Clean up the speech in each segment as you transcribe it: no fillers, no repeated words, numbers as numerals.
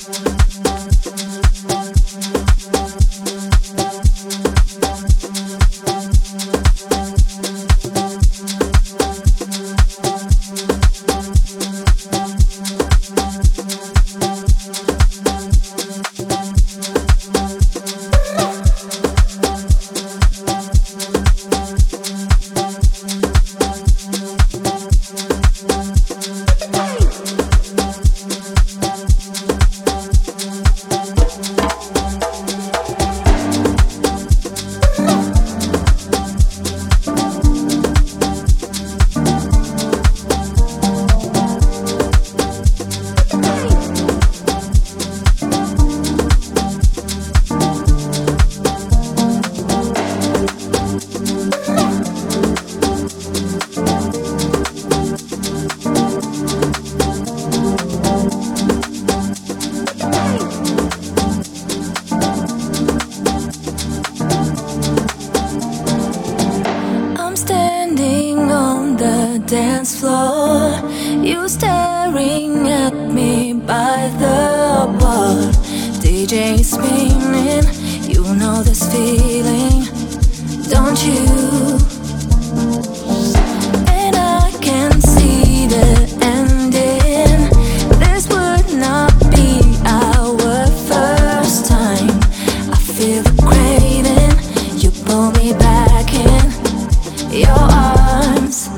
dance floor, you staring at me by the bar. DJ spinning, you know this feeling, don't you? And I can see the ending. This would not be our first time. I feel the craving, you pull me back in your arms.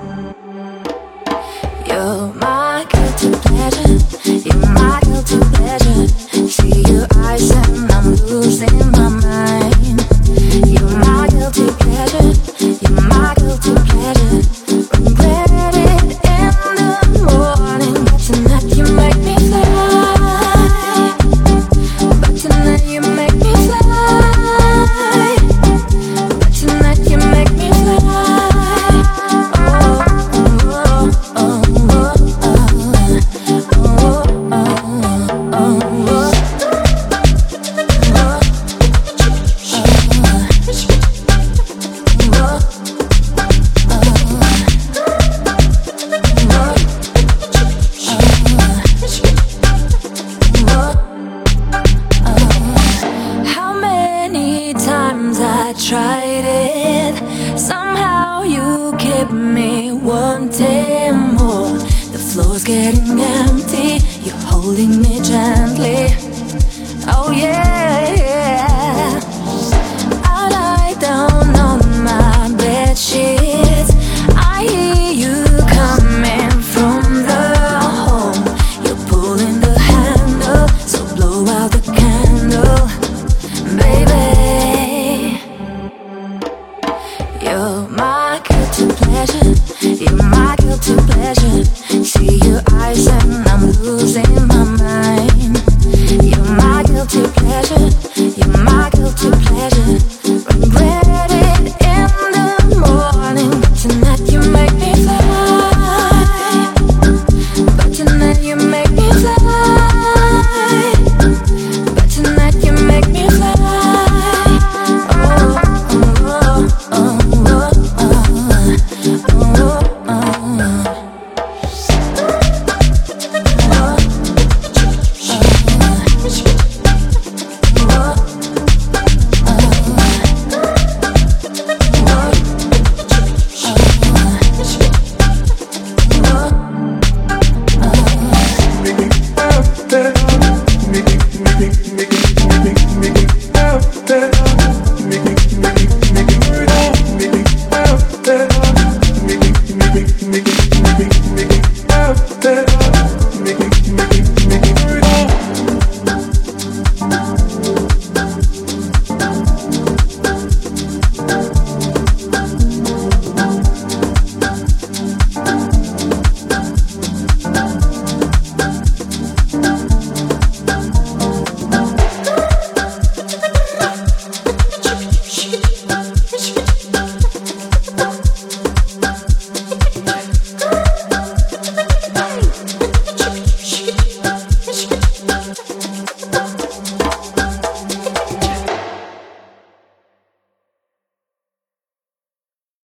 You're my guilty pleasure, you're my guilty pleasure. See your eyes and I'm losing my mind. You're my guilty pleasure, you're my guilty pleasure. Regret it in the morning, but tonight you make me fly. But tonight you make me fly. But tonight you make me fly. I tried it, somehow you kept me wanting more. The floor's getting empty, you're holding me gently. Oh yeah, yeah. I lie down on my bed sheets, I hear you coming from the home. You're pulling the handle, so blow out the candle, baby. You're my guilty pleasure, you're my guilty pleasure. See your eyes and I'm losing my mind. You're my guilty pleasure.